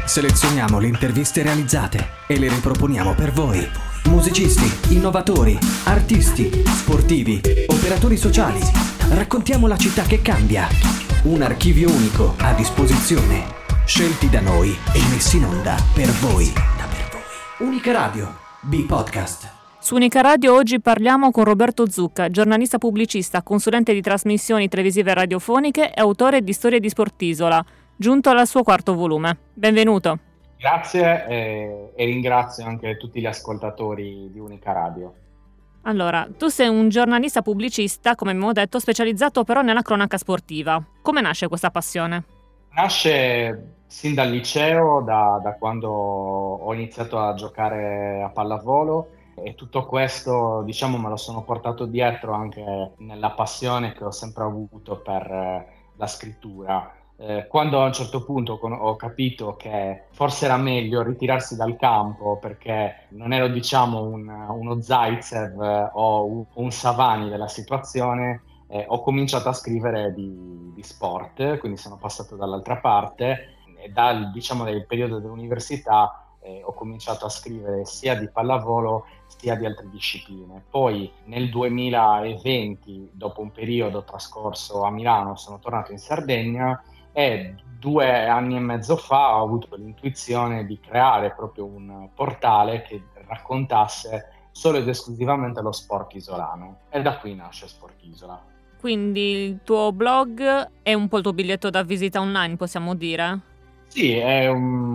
Selezioniamo le interviste realizzate e le riproponiamo per voi. Musicisti, innovatori, artisti, sportivi, operatori sociali. Raccontiamo la città che cambia. Un archivio unico a disposizione. Scelti da noi e messi in onda per voi. Unica Radio, B-Podcast. Su Unica Radio oggi parliamo con Roberto Zucca, giornalista pubblicista, consulente di trasmissioni televisive e radiofoniche e autore di Storie di Sportisola, giunto al suo quarto volume. Benvenuto. Grazie e ringrazio anche tutti gli ascoltatori di Unica Radio. Allora, tu sei un giornalista pubblicista, come abbiamo detto, specializzato però nella cronaca sportiva. Come nasce questa passione? Nasce sin dal liceo, da quando ho iniziato a giocare a pallavolo, e tutto questo, diciamo, me lo sono portato dietro anche nella passione che ho sempre avuto per la scrittura. Quando a un certo punto ho capito che forse era meglio ritirarsi dal campo perché non ero, diciamo, uno Zaitsev o un Savani della situazione, ho cominciato a scrivere di sport, quindi sono passato dall'altra parte e dal periodo dell'università ho cominciato a scrivere sia di pallavolo sia di altre discipline. Poi nel 2020, dopo un periodo trascorso a Milano, sono tornato in Sardegna e 2 anni e mezzo fa ho avuto l'intuizione di creare proprio un portale che raccontasse solo ed esclusivamente lo sport isolano, e da qui nasce Sportisola. Quindi il tuo blog è un po' il tuo biglietto da visita online, possiamo dire? Sì, è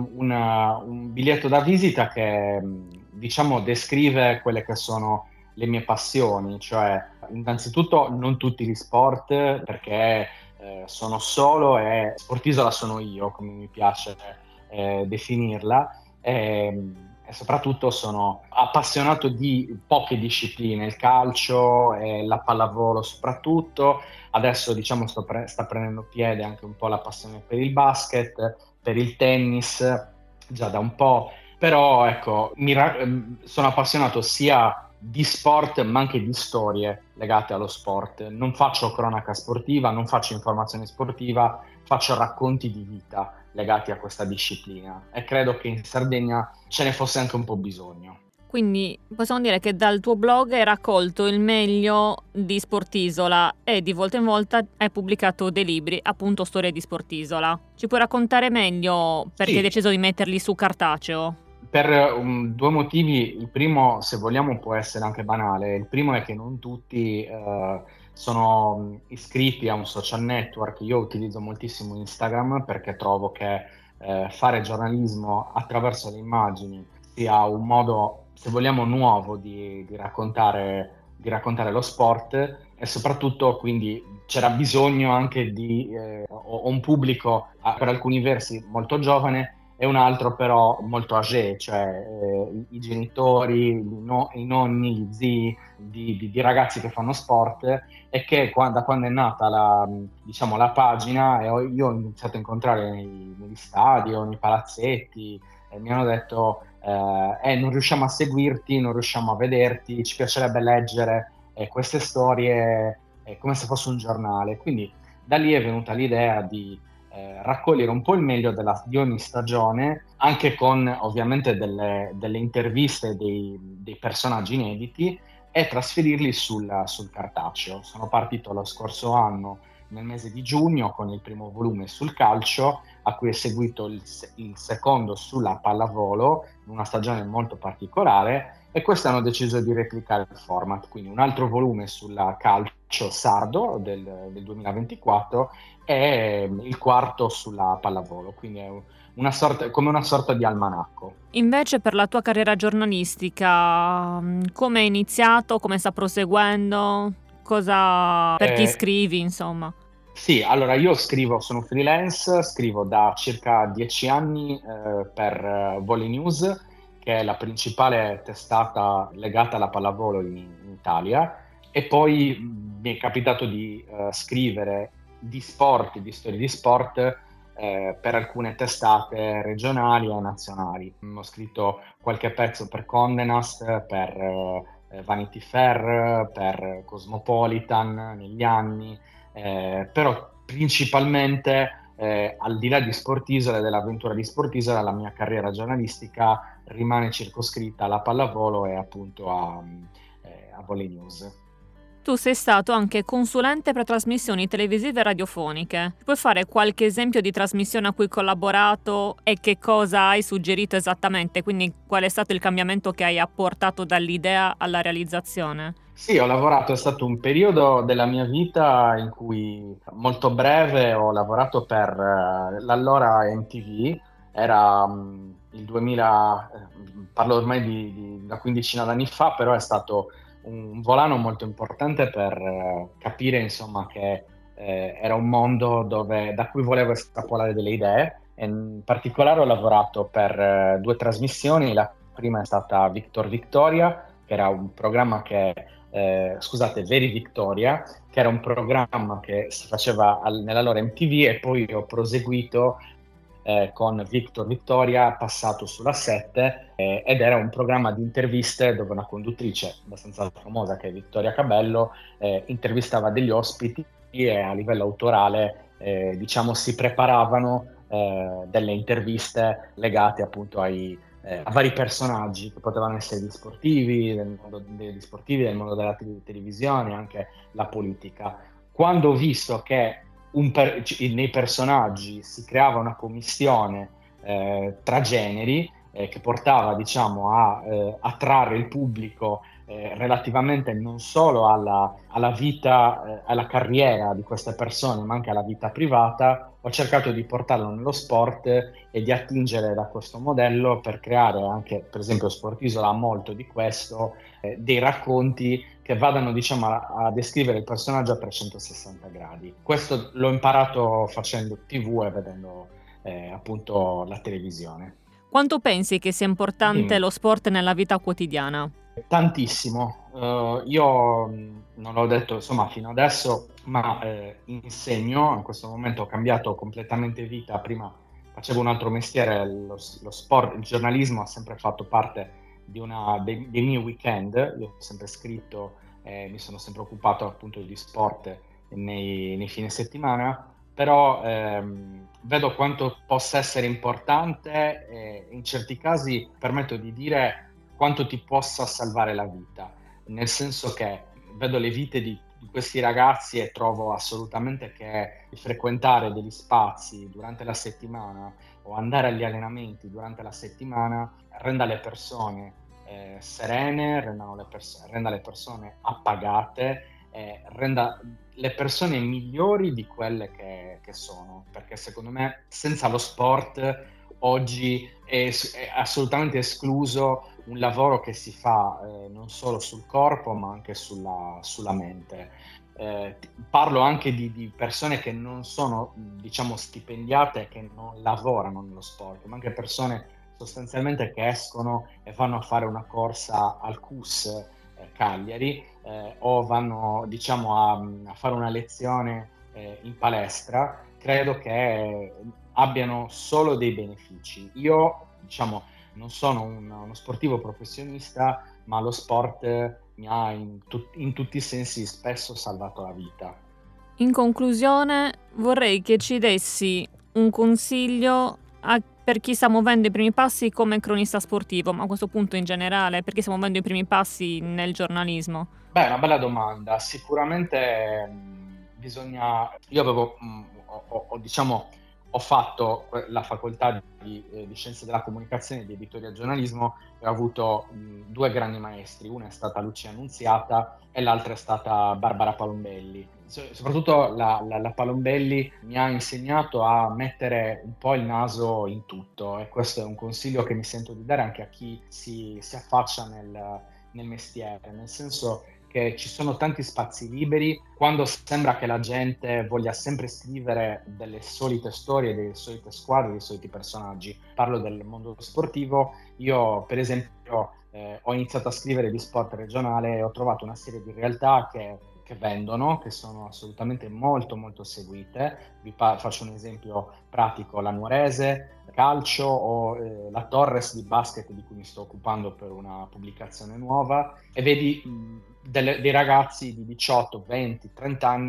un biglietto da visita che, diciamo, descrive quelle che sono le mie passioni, cioè innanzitutto non tutti gli sport, perché sono solo e Sportisola sono io, come mi piace definirla, e soprattutto sono appassionato di poche discipline, il calcio e la pallavolo soprattutto. Adesso, diciamo, sta prendendo piede anche un po' la passione per il basket, per il tennis, già da un po', però ecco, sono appassionato sia di sport ma anche di storie legate allo sport. Non faccio cronaca sportiva, non faccio informazione sportiva, faccio racconti di vita legati a questa disciplina e credo che in Sardegna ce ne fosse anche un po' bisogno. Quindi possiamo dire che dal tuo blog hai raccolto il meglio di Sportisola e di volta in volta hai pubblicato dei libri, appunto Storie di Sportisola. Ci puoi raccontare meglio perché hai deciso di metterli su cartaceo? Per 2 motivi. Il primo, se vogliamo, può essere anche banale. Il primo è che non tutti sono iscritti a un social network. Io utilizzo moltissimo Instagram perché trovo che fare giornalismo attraverso le immagini sia un modo, se vogliamo, nuovo di raccontare lo sport, e soprattutto quindi c'era bisogno anche di ho un pubblico per alcuni versi molto giovane e un altro però molto âgé, cioè i genitori, i nonni, gli zii di ragazzi che fanno sport, e che da quando è nata la pagina io ho iniziato a incontrare negli stadi o nei palazzetti, e mi hanno detto non riusciamo a seguirti, non riusciamo a vederti, ci piacerebbe leggere queste storie come se fosse un giornale. Quindi da lì è venuta l'idea di raccogliere un po' il meglio di ogni stagione, anche con ovviamente delle interviste dei personaggi inediti, e trasferirli sul cartaceo. Sono partito lo scorso anno nel mese di giugno con il primo volume sul calcio, a cui è seguito il secondo sulla pallavolo, una stagione molto particolare, e quest'anno ho deciso di replicare il format, quindi un altro volume sul calcio sardo del 2024 e il quarto sulla pallavolo, quindi è come una sorta di almanacco. Invece per la tua carriera giornalistica, come hai iniziato, come sta proseguendo, per chi scrivi, insomma? Sì, allora io sono freelance, scrivo da circa 10 anni per Volley News, che è la principale testata legata alla pallavolo in Italia, e poi mi è capitato di scrivere di sport, di storie di sport per alcune testate regionali e nazionali. Ho scritto qualche pezzo per Condé Nast, per Vanity Fair, per Cosmopolitan negli anni, però principalmente al di là di Sportisola e dell'avventura di Sportisola, la mia carriera giornalistica rimane circoscritta alla pallavolo e appunto a Volley News. Tu sei stato anche consulente per trasmissioni televisive e radiofoniche. Puoi fare qualche esempio di trasmissione a cui hai collaborato e che cosa hai suggerito esattamente? Quindi qual è stato il cambiamento che hai apportato dall'idea alla realizzazione? Sì, ho lavorato, è stato un periodo della mia vita in cui, molto breve, ho lavorato per l'allora MTV, era il 2000, parlo ormai di una quindicina d'anni fa, però è stato un volano molto importante per capire, insomma, che era un mondo da cui volevo estrapolare delle idee. E in particolare ho lavorato per due trasmissioni, la prima è stata Victor Victoria, che era un programma scusate, Veri Victoria, che era un programma che si faceva nella loro MTV, e poi ho proseguito con Victor Victoria, passato sulla 7, ed era un programma di interviste dove una conduttrice abbastanza famosa, che è Vittoria Cabello, intervistava degli ospiti e a livello autorale diciamo si preparavano delle interviste legate appunto a vari personaggi che potevano essere gli sportivi, del mondo della televisione, anche la politica. Quando ho visto che nei personaggi si creava una commistione tra generi che portava, diciamo, a attrarre il pubblico relativamente non solo alla vita, alla carriera di queste persone, ma anche alla vita privata, ho cercato di portarlo nello sport e di attingere da questo modello per creare anche, per esempio, Sportisola ha molto di questo, dei racconti che vadano, diciamo, a descrivere il personaggio a 360 gradi. Questo l'ho imparato facendo TV e vedendo appunto la televisione. Quanto pensi che sia importante lo sport nella vita quotidiana? Tantissimo. Io non l'ho detto, insomma, fino adesso, ma insegno. In questo momento ho cambiato completamente vita. Prima facevo un altro mestiere, lo sport, il giornalismo ha sempre fatto parte dei miei weekend. Io ho sempre scritto, mi sono sempre occupato appunto di sport nei fine settimana, però vedo quanto possa essere importante e in certi casi permetto di dire quanto ti possa salvare la vita, nel senso che vedo le vite di questi ragazzi e trovo assolutamente che frequentare degli spazi durante la settimana o andare agli allenamenti durante la settimana renda le persone serene, renda le persone appagate, renda le persone migliori di quelle che sono, perché secondo me senza lo sport oggi è assolutamente escluso un lavoro che si fa non solo sul corpo ma anche sulla mente. Parlo anche di persone che non sono, diciamo, stipendiate, che non lavorano nello sport, ma anche persone sostanzialmente che escono e vanno a fare una corsa al CUS Cagliari o vanno, diciamo, a fare una lezione in palestra. Credo che abbiano solo dei benefici. Io, diciamo, non sono uno sportivo professionista, ma lo sport mi ha in tutti i sensi spesso salvato la vita. In conclusione, vorrei che ci dessi un consiglio per chi sta muovendo i primi passi come cronista sportivo, ma a questo punto in generale, per chi sta muovendo i primi passi nel giornalismo. Beh, è una bella domanda. Sicuramente bisogna... Io avevo, diciamo, ho fatto la facoltà di Scienze della Comunicazione e di Editoria e Giornalismo e ho avuto due grandi maestri. Una è stata Lucia Annunziata e l'altra è stata Barbara Palombelli. Soprattutto la Palombelli mi ha insegnato a mettere un po' il naso in tutto, e questo è un consiglio che mi sento di dare anche a chi si affaccia nel mestiere, nel senso che ci sono tanti spazi liberi. Quando sembra che la gente voglia sempre scrivere delle solite storie, delle solite squadre, dei soliti personaggi. Parlo del mondo sportivo. Io, per esempio, ho iniziato a scrivere di sport regionale e ho trovato una serie di realtà che vendono, che sono assolutamente molto molto seguite. Faccio un esempio pratico: la Nuorese calcio o la Torres di basket, di cui mi sto occupando per una pubblicazione nuova, e vedi dei ragazzi di 18, 20, 30 anni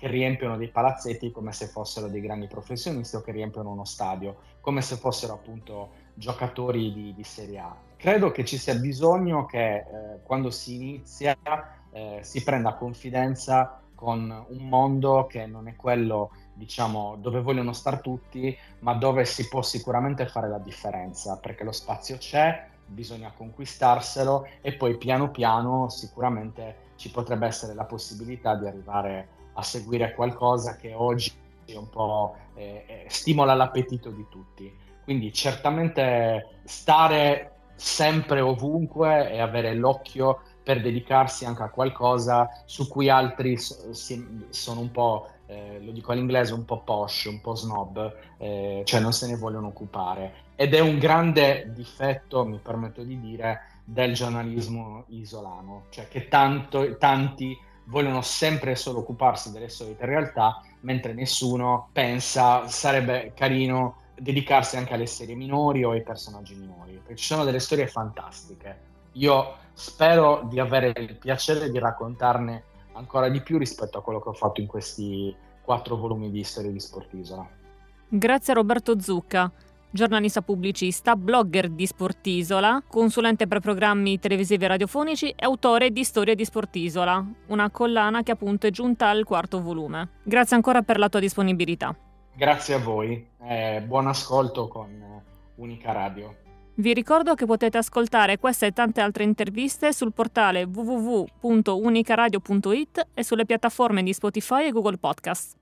che riempiono dei palazzetti come se fossero dei grandi professionisti o che riempiono uno stadio, come se fossero appunto giocatori di Serie A. Credo che ci sia bisogno che quando si inizia si prenda confidenza con un mondo che non è quello, diciamo, dove vogliono star tutti, ma dove si può sicuramente fare la differenza, perché lo spazio c'è, bisogna conquistarselo e poi piano piano sicuramente ci potrebbe essere la possibilità di arrivare a seguire qualcosa che oggi un po' stimola l'appetito di tutti. Quindi certamente stare sempre ovunque e avere l'occhio per dedicarsi anche a qualcosa su cui altri sono un po', lo dico all'inglese, un po' posh, un po' snob, cioè non se ne vogliono occupare. Ed è un grande difetto, mi permetto di dire, del giornalismo isolano, cioè che tanti vogliono sempre solo occuparsi delle solite realtà, mentre nessuno pensa sarebbe carino dedicarsi anche alle serie minori o ai personaggi minori, perché ci sono delle storie fantastiche. Io spero di avere il piacere di raccontarne ancora di più rispetto a quello che ho fatto in questi 4 volumi di Storie di Sportisola. Grazie a Roberto Zucca, giornalista pubblicista, blogger di Sportisola, consulente per programmi televisivi e radiofonici e autore di Storie di Sportisola, una collana che appunto è giunta al 4º volume. Grazie ancora per la tua disponibilità. Grazie a voi, buon ascolto con Unica Radio. Vi ricordo che potete ascoltare queste e tante altre interviste sul portale www.unicaradio.it e sulle piattaforme di Spotify e Google Podcast.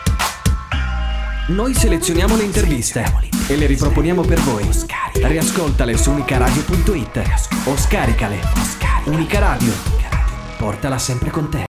Noi selezioniamo le interviste e le riproponiamo per voi. Riascoltale su unicaradio.it o scaricale. Unica Radio, portala sempre con te.